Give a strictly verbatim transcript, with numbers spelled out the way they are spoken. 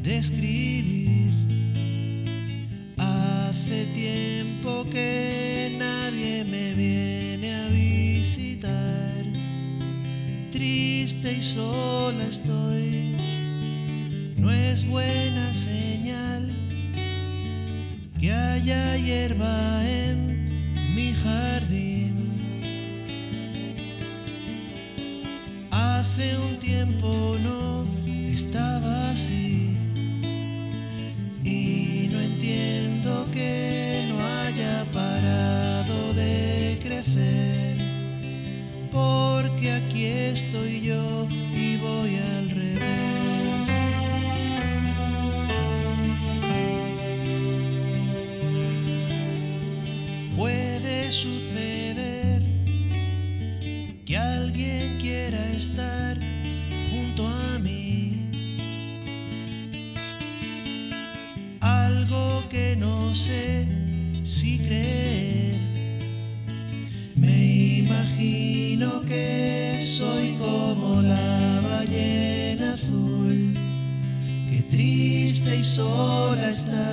describir. Hace tiempo que nadie me viene a visitar. Triste y sola estoy, no es buena señal que haya hierba en mi jardín. Hace un tiempo no estaba así y no entiendo que no haya parado de crecer, porque aquí estoy yo y voy al revés. Puede suceder que alguien quiera estar junto a mí, algo que no sé si creer. Me imagino que soy como la ballena azul, que triste y sola está